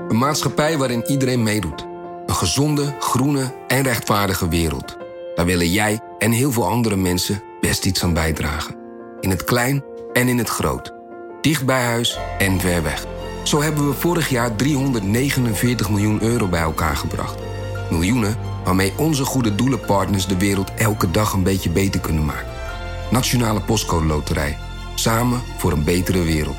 Een maatschappij waarin iedereen meedoet. Een gezonde, groene en rechtvaardige wereld. Daar willen jij en heel veel andere mensen best iets aan bijdragen. In het klein en in het groot. Dicht bij huis en ver weg. Zo hebben we vorig jaar 349 miljoen euro bij elkaar gebracht. Miljoenen waarmee onze goede doelenpartners de wereld elke dag een beetje beter kunnen maken. Nationale Postcode Loterij. Samen voor een betere wereld.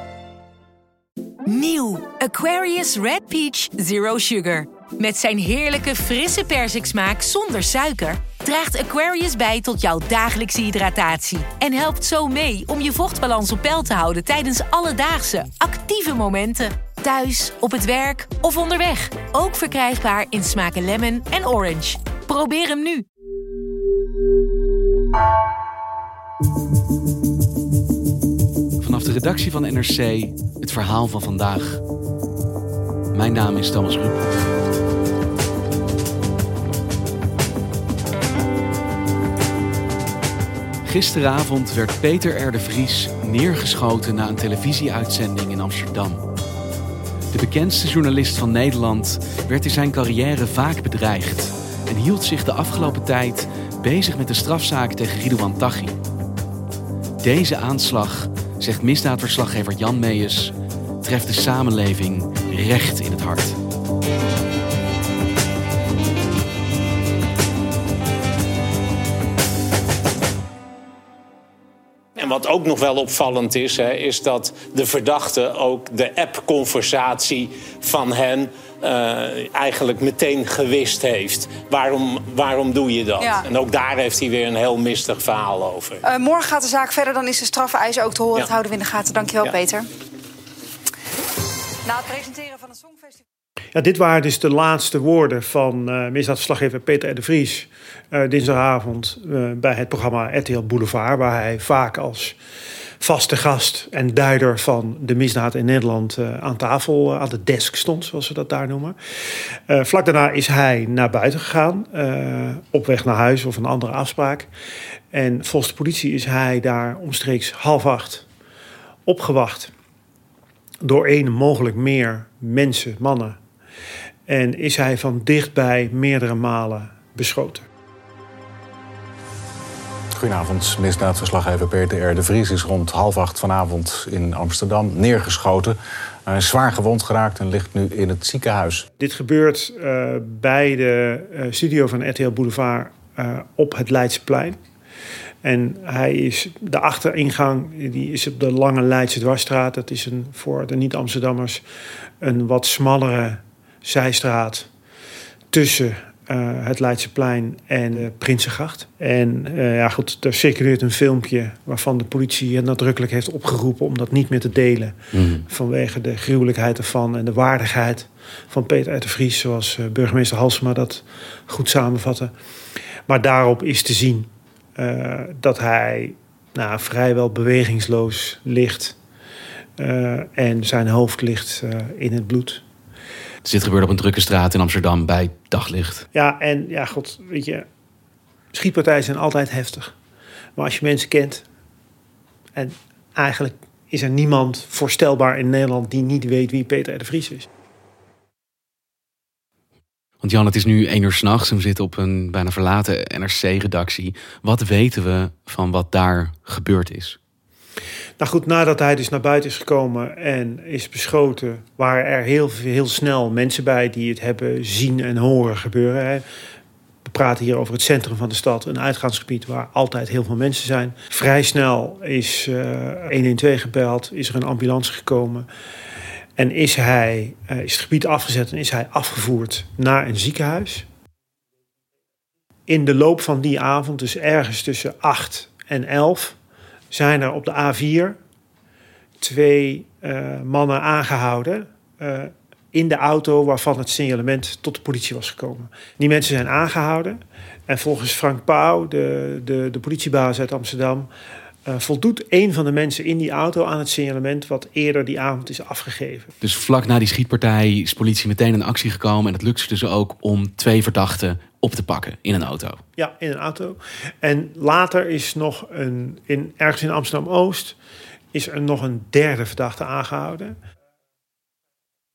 Nieuw Aquarius Red Peach Zero Sugar. Met zijn heerlijke frisse persiksmaak zonder suiker draagt Aquarius bij tot jouw dagelijkse hydratatie. En helpt zo mee om je vochtbalans op peil te houden tijdens alledaagse, actieve momenten. Thuis, op het werk of onderweg. Ook verkrijgbaar in smaken lemon en orange. Probeer hem nu. Vanaf de redactie van NRC, het verhaal van vandaag. Mijn naam is Thomas Rup. Gisteravond werd Peter R. de Vries neergeschoten na een televisieuitzending in Amsterdam. De bekendste journalist van Nederland werd in zijn carrière vaak bedreigd en hield zich de afgelopen tijd bezig met de strafzaak tegen Ridouan Taghi. Deze aanslag, zegt misdaadverslaggever Jan Meijers, treft de samenleving recht in het hart. En wat ook nog wel opvallend is, is dat de verdachte ook de app-conversatie van hen eigenlijk meteen gewist heeft. Waarom doe je dat? Ja. En ook daar heeft hij weer een heel mistig verhaal over. Morgen gaat de zaak verder, dan is de strafeis ook te horen. Dat houden we in de gaten. Dankjewel, Peter. Na het presenteren van het Songfestival... Ja, dit waren dus de laatste woorden van misdaadverslaggever Peter R. de Vries dinsdagavond bij het programma RTL Boulevard, waar hij vaak als vaste gast en duider van de misdaad in Nederland aan tafel, aan de desk stond, zoals ze dat daar noemen. Vlak daarna is hij naar buiten gegaan, op weg naar huis of een andere afspraak. En volgens de politie is hij daar omstreeks 7:30 opgewacht door één, mogelijk meer mensen, mannen. En is hij van dichtbij meerdere malen beschoten. Goedenavond, misdaadverslaggever Peter R. de Vries is rond 7:30 vanavond in Amsterdam neergeschoten. Hij is zwaar gewond geraakt en ligt nu in het ziekenhuis. Dit gebeurt bij de studio van RTL Boulevard op het Leidseplein. En hij is, de achteringang die is op de Lange Leidse Dwarsstraat. Dat is voor de niet-Amsterdammers een wat smallere zijstraat tussen het Leidseplein en de Prinsengracht. En er circuleert een filmpje waarvan de politie nadrukkelijk heeft opgeroepen om dat niet meer te delen. Vanwege de gruwelijkheid ervan en de waardigheid van Peter R. de Vries, zoals burgemeester Halsema dat goed samenvatte. Maar daarop is te zien dat hij vrijwel bewegingsloos ligt en zijn hoofd ligt in het bloed. Dus dit gebeurde op een drukke straat in Amsterdam bij daglicht. Ja, en weet je, schietpartijen zijn altijd heftig. Maar als je mensen kent, en eigenlijk is er niemand voorstelbaar in Nederland die niet weet wie Peter R. de Vries is. Want Jan, het is nu 1 uur 's nachts en we zitten op een bijna verlaten NRC-redactie. Wat weten we van wat daar gebeurd is? Nou goed, nadat hij dus naar buiten is gekomen en is beschoten, waren er heel snel mensen bij die het hebben zien en horen gebeuren. We praten hier over het centrum van de stad, een uitgaansgebied waar altijd heel veel mensen zijn. Vrij snel is 112 gebeld, is er een ambulance gekomen. En is het gebied afgezet en is hij afgevoerd naar een ziekenhuis. In de loop van die avond, dus ergens tussen 8 en 11... zijn er op de A4 2 mannen aangehouden in de auto waarvan het signalement tot de politie was gekomen. Die mensen zijn aangehouden en volgens Frank Pauw, de politiebaas uit Amsterdam, voldoet een van de mensen in die auto aan het signalement wat eerder die avond is afgegeven. Dus vlak na die schietpartij is politie meteen in actie gekomen en het lukt ze dus ook om 2 verdachten op te pakken in een auto. Ja, in een auto. En later is nog ergens in Amsterdam-Oost is er nog een 3e verdachte aangehouden.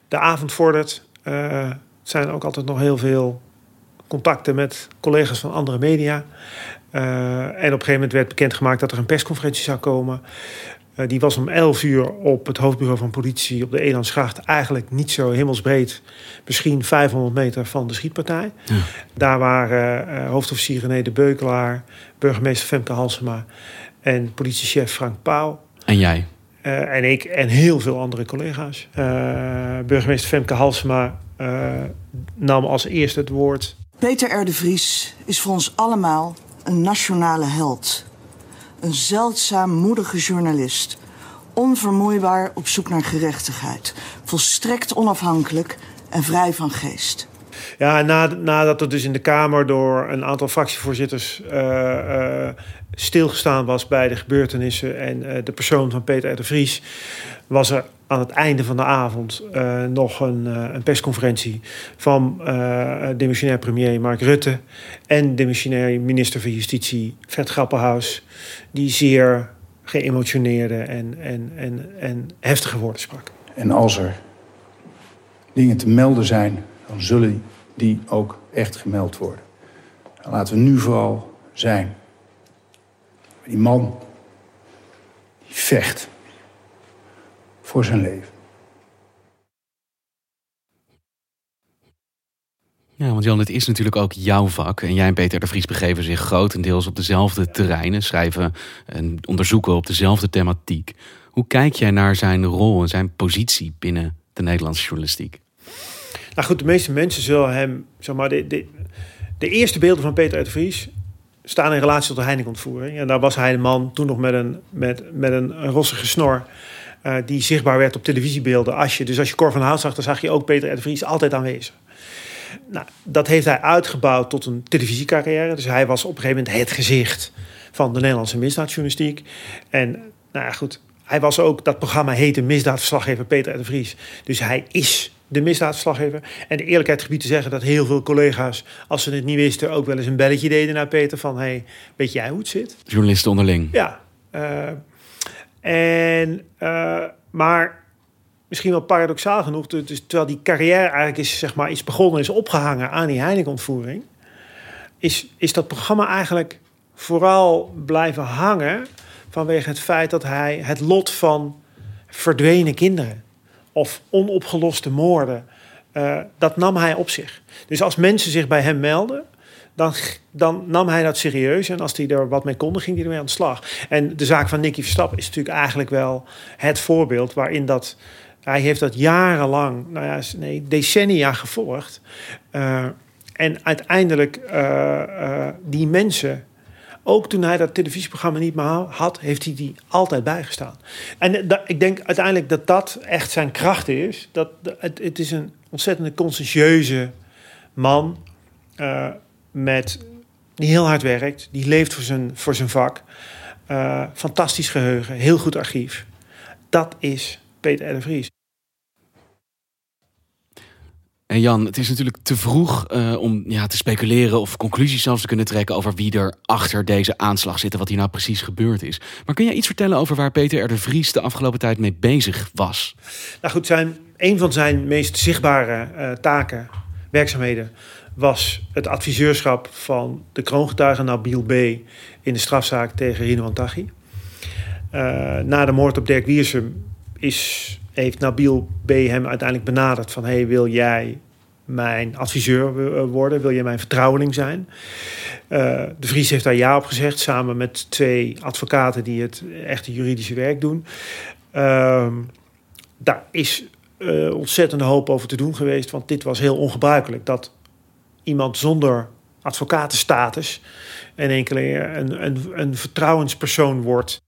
De avond vordert. Er zijn ook altijd nog heel veel contacten met collega's van andere media. En op een gegeven moment werd bekendgemaakt dat er een persconferentie zou komen. Die was om 11:00 op het hoofdbureau van politie op de Elandsgracht. Eigenlijk niet zo hemelsbreed. Misschien 500 meter van de schietpartij. Ja. Daar waren hoofdofficier René de Beukelaar, burgemeester Femke Halsema en politiechef Frank Pauw. En jij? En ik en heel veel andere collega's. Burgemeester Femke Halsema nam als eerste het woord. Peter R. de Vries is voor ons allemaal een nationale held. Een zeldzaam moedige journalist. Onvermoeibaar op zoek naar gerechtigheid. Volstrekt onafhankelijk en vrij van geest. Ja, nadat er dus in de Kamer door een aantal fractievoorzitters stilgestaan was bij de gebeurtenissen en de persoon van Peter R. de Vries, was er aan het einde van de avond nog een persconferentie van demissionair premier Mark Rutte en demissionair minister van Justitie Fred Grapperhaus, die zeer geëmotioneerde en heftige woorden sprak. En als er dingen te melden zijn, dan zullen die ook echt gemeld worden. En laten we nu vooral zijn. Die man die vecht voor zijn leven. Ja, want Jan, het is natuurlijk ook jouw vak. En jij en Peter R. de Vries begeven zich grotendeels op dezelfde terreinen, schrijven en onderzoeken op dezelfde thematiek. Hoe kijk jij naar zijn rol en zijn positie binnen de Nederlandse journalistiek? Nou goed, de meeste mensen zullen hem, zeg maar, de eerste beelden van Peter R. de Vries staan in relatie tot de Heineken-ontvoering. En daar was hij de man toen nog met een rossige snor, die zichtbaar werd op televisiebeelden. Dus als je Cor van Hout zag, dan zag je ook Peter R. de Vries altijd aanwezig. Nou, dat heeft hij uitgebouwd tot een televisiecarrière. Dus hij was op een gegeven moment het gezicht van de Nederlandse misdaadjournalistiek. En nou ja, goed, hij was ook, dat programma heette Misdaadverslaggever Peter R. de Vries. Dus hij is de misdaadverslaggever. En de eerlijkheid gebied te zeggen dat heel veel collega's, als ze het niet wisten, ook wel eens een belletje deden naar Peter van, hey, weet jij hoe het zit? Journalisten onderling. Ja. Maar misschien wel paradoxaal genoeg, dus terwijl die carrière eigenlijk is begonnen, is opgehangen aan die Heineken-ontvoering, is dat programma eigenlijk vooral blijven hangen vanwege het feit dat hij het lot van verdwenen kinderen of onopgeloste moorden, dat nam hij op zich. Dus als mensen zich bij hem melden, dan nam hij dat serieus. En als hij er wat mee kon, ging hij ermee aan de slag. En de zaak van Nicky Verstappen is natuurlijk eigenlijk wel het voorbeeld waarin dat, hij heeft dat jarenlang, decennia gevolgd. En uiteindelijk die mensen, ook toen hij dat televisieprogramma niet meer had, heeft hij die altijd bijgestaan. En ik denk uiteindelijk dat echt zijn kracht is. Het is een ontzettend conscientieuze man, die heel hard werkt, die leeft voor zijn vak. Fantastisch geheugen, heel goed archief. Dat is Peter R. de Vries. En Jan, het is natuurlijk te vroeg om te speculeren of conclusies zelfs te kunnen trekken over wie er achter deze aanslag zit en wat hier nou precies gebeurd is. Maar kun jij iets vertellen over waar Peter R. de Vries de afgelopen tijd mee bezig was? Nou goed, een van zijn meest zichtbare taken, werkzaamheden, was het adviseurschap van de kroongetuige Nabil B. in de strafzaak tegen Ridouan Taghi. Na de moord op Dirk Wiersum heeft Nabil B. hem uiteindelijk benaderd van, hey, wil jij mijn adviseur worden? Wil jij mijn vertrouweling zijn? De Vries heeft daar ja op gezegd, samen met 2 advocaten die het echte juridische werk doen. Daar is ontzettende hoop over te doen geweest, want dit was heel ongebruikelijk, dat iemand zonder advocatenstatus in één keer een vertrouwenspersoon wordt.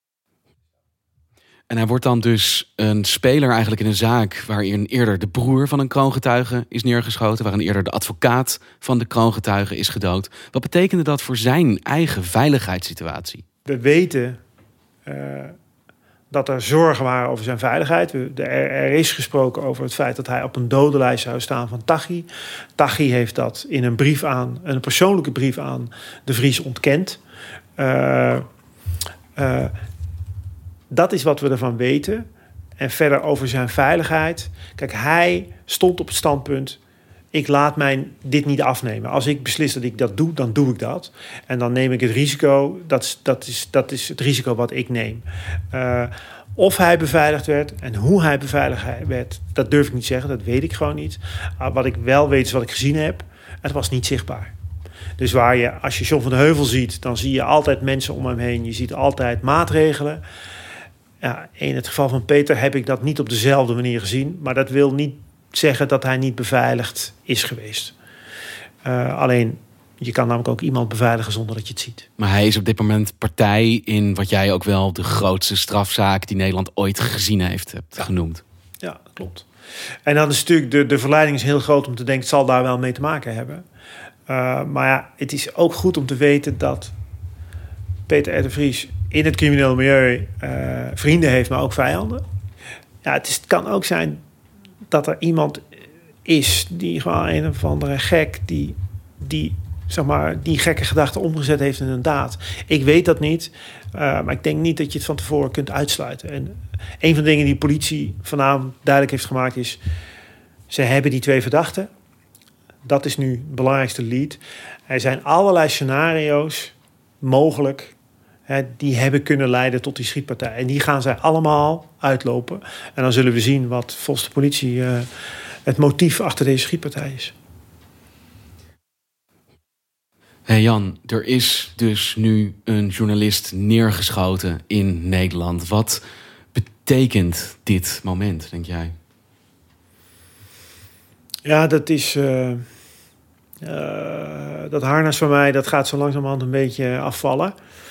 En hij wordt dan dus een speler eigenlijk in een zaak waarin eerder de broer van een kroongetuige is neergeschoten, waarin eerder de advocaat van de kroongetuige is gedood. Wat betekende dat voor zijn eigen veiligheidssituatie? We weten dat er zorgen waren over zijn veiligheid. Er is gesproken over het feit dat hij op een dodenlijst zou staan van Taghi. Taghi heeft dat in een persoonlijke brief aan de Vries ontkend. Dat is wat we ervan weten. En verder over zijn veiligheid. Kijk, hij stond op het standpunt... ik laat mij dit niet afnemen. Als ik beslis dat ik dat doe, dan doe ik dat. En dan neem ik het risico. Dat is het risico wat ik neem. Of hij beveiligd werd en hoe hij beveiligd werd... dat durf ik niet zeggen, dat weet ik gewoon niet. Wat ik wel weet is wat ik gezien heb. Het was niet zichtbaar. Dus als je John van de Heuvel ziet... dan zie je altijd mensen om hem heen. Je ziet altijd maatregelen. Ja, in het geval van Peter heb ik dat niet op dezelfde manier gezien. Maar dat wil niet zeggen dat hij niet beveiligd is geweest. Alleen, je kan namelijk ook iemand beveiligen zonder dat je het ziet. Maar hij is op dit moment partij in wat jij ook wel de grootste strafzaak die Nederland ooit gezien hebt genoemd. Ja, klopt. En dan is natuurlijk de verleiding is heel groot om te denken... het zal daar wel mee te maken hebben. Maar ja, het is ook goed om te weten dat Peter R. de Vries in het crimineel milieu vrienden heeft, maar ook vijanden. Ja, het kan ook zijn dat er iemand is die gewoon een of andere gek die zeg maar die gekke gedachte omgezet heeft in een daad. Ik weet dat niet, maar ik denk niet dat je het van tevoren kunt uitsluiten. En een van de dingen die de politie vanavond duidelijk heeft gemaakt is... ze hebben die 2 verdachten. Dat is nu het belangrijkste lead. Er zijn allerlei scenario's mogelijk... die hebben kunnen leiden tot die schietpartij. En die gaan zij allemaal uitlopen. En dan zullen we zien wat volgens de politie het motief achter deze schietpartij is. Hey Jan, er is dus nu een journalist neergeschoten in Nederland. Wat betekent dit moment, denk jij? Ja, dat is... dat harnas van mij, dat gaat zo langzamerhand een beetje afvallen.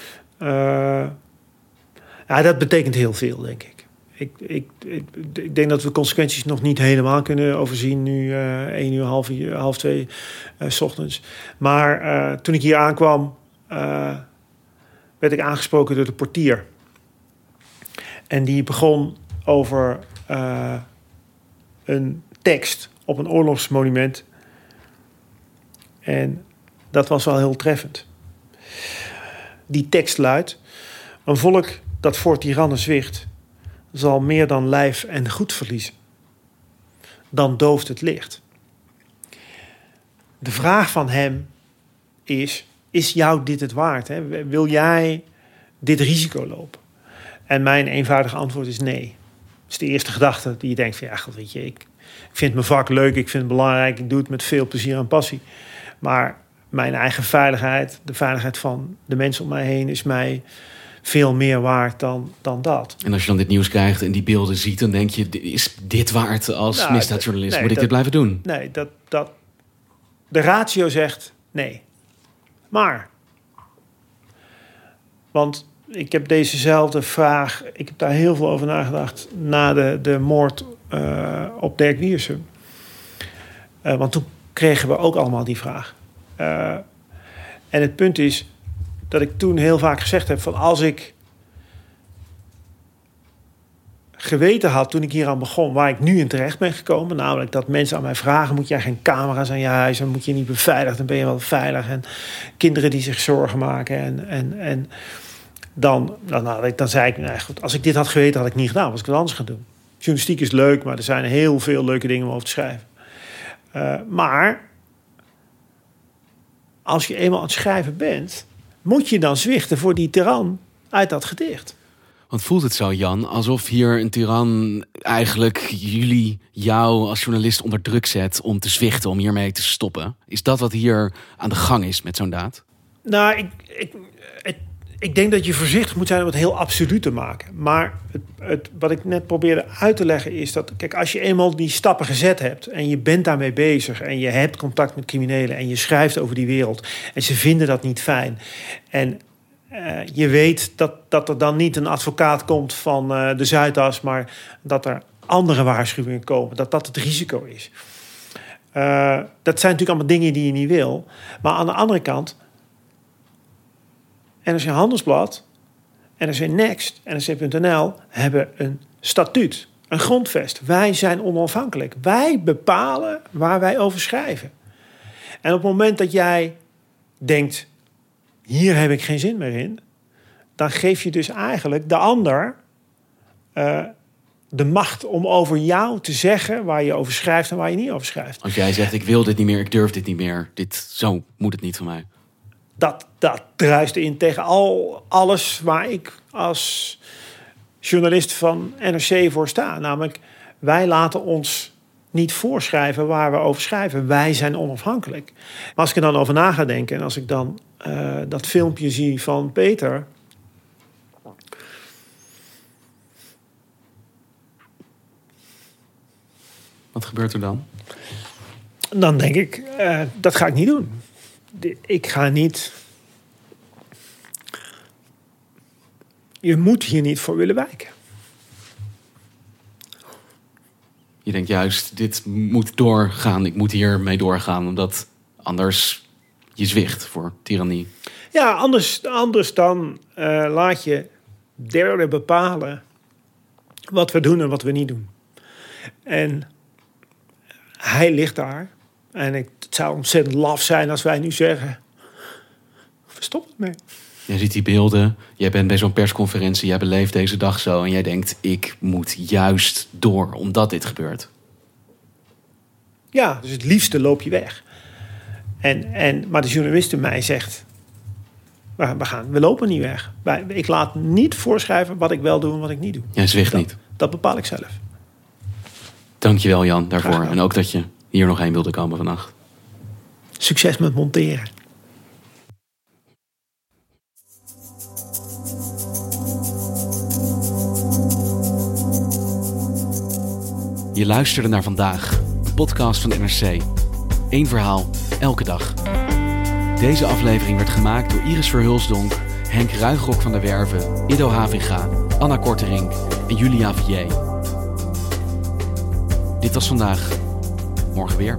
Ja, dat betekent heel veel, denk ik. Ik denk dat we consequenties nog niet helemaal kunnen overzien... nu 1 uur, half 2 's ochtends. Maar toen ik hier aankwam... werd ik aangesproken door de portier. En die begon over een tekst op een oorlogsmonument. En dat was wel heel treffend. Die tekst luidt: een volk dat voor tirannen zwicht... zal meer dan lijf en goed verliezen. Dan dooft het licht. De vraag van hem is jou dit het waard? Hè? Wil jij dit risico lopen? En mijn eenvoudige antwoord is nee. Dat is de eerste gedachte die je denkt van... ja, God, weet je, ik vind mijn vak leuk, ik vind het belangrijk... ik doe het met veel plezier en passie. Maar mijn eigen veiligheid, de veiligheid van de mensen om mij heen... is mij veel meer waard dan dat. En als je dan dit nieuws krijgt en die beelden ziet... dan denk je, is dit waard als misdaadjournalist? Nee, moet ik dit blijven doen? Nee, de ratio zegt nee. Maar... want ik heb dezezelfde vraag... ik heb daar heel veel over nagedacht... na de moord op Dirk Wiersum. Want toen kregen we ook allemaal die vraag. En het punt is... dat ik toen heel vaak gezegd heb... van als ik geweten had toen ik hier aan begon... waar ik nu in terecht ben gekomen... namelijk dat mensen aan mij vragen... moet jij geen camera's aan je huis... en moet je niet beveiligd, dan ben je wel veilig... en kinderen die zich zorgen maken... en dan zei ik... nou goed, als ik dit had geweten, had ik niet gedaan... was ik wat anders gaan doen. Journalistiek is leuk... maar er zijn heel veel leuke dingen om over te schrijven. Maar... als je eenmaal aan het schrijven bent... moet je dan zwichten voor die tiran uit dat gedicht. Want voelt het zo, Jan, alsof hier een tiran eigenlijk jou als journalist onder druk zet... om te zwichten, om hiermee te stoppen? Is dat wat hier aan de gang is met zo'n daad? Nou, ik denk dat je voorzichtig moet zijn om het heel absoluut te maken. Maar wat ik net probeerde uit te leggen is dat... kijk, als je eenmaal die stappen gezet hebt... en je bent daarmee bezig... en je hebt contact met criminelen... en je schrijft over die wereld... en ze vinden dat niet fijn... en je weet dat er dan niet een advocaat komt van de Zuidas... maar dat er andere waarschuwingen komen. Dat het risico is. Dat zijn natuurlijk allemaal dingen die je niet wil. Maar aan de andere kant... NRC Handelsblad, NRC Next, NRC.nl hebben een statuut, een grondvest. Wij zijn onafhankelijk. Wij bepalen waar wij over schrijven. En op het moment dat jij denkt, hier heb ik geen zin meer in... dan geef je dus eigenlijk de ander de macht om over jou te zeggen waar je over schrijft en waar je niet over schrijft. Als jij zegt, ik wil dit niet meer, ik durf dit niet meer. Zo moet het niet van mij. Dat druist in tegen alles waar ik als journalist van NRC voor sta. Namelijk, wij laten ons niet voorschrijven waar we over schrijven. Wij zijn onafhankelijk. Maar als ik er dan over na ga denken en als ik dan dat filmpje zie van Peter, wat gebeurt er dan? Dan denk ik, dat ga ik niet doen. Ik ga niet. Je moet hier niet voor willen wijken. Je denkt juist, dit moet doorgaan. Ik moet hiermee doorgaan, omdat anders je zwicht voor tirannie. Ja, anders dan laat je derden bepalen wat we doen en wat we niet doen. En hij ligt daar. En het zou ontzettend laf zijn als wij nu zeggen, we stoppen ermee. Jij ziet die beelden, jij bent bij zo'n persconferentie, jij beleeft deze dag zo en jij denkt, ik moet juist door omdat dit gebeurt. Ja, dus het liefste loop je weg. Maar de journalist in mij zegt, we lopen niet weg. Ik laat niet voorschrijven wat ik wel doe en wat ik niet doe. Jij zwicht niet. Dat bepaal ik zelf. Dankjewel Jan daarvoor. En ook dat je hier nog heen wilde komen vannacht. Succes met monteren. Je luisterde naar Vandaag, een podcast van NRC. Eén verhaal, elke dag. Deze aflevering werd gemaakt door Iris Verhulsdonk, Henk Ruigrok van der Werven, Ido Havinga, Anna Korterink en Julia Vier. Dit was Vandaag. Morgen weer.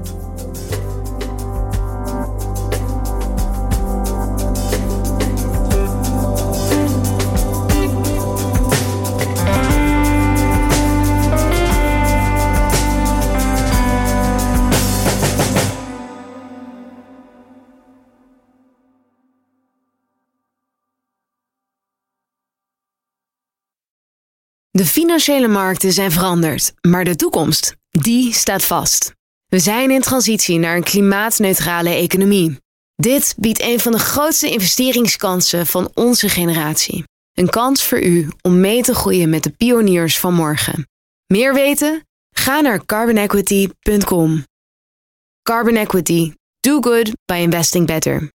De financiële markten zijn veranderd, maar de toekomst, die staat vast. We zijn in transitie naar een klimaatneutrale economie. Dit biedt een van de grootste investeringskansen van onze generatie. Een kans voor u om mee te groeien met de pioniers van morgen. Meer weten? Ga naar carbonequity.com. Carbon Equity. Do good by investing better.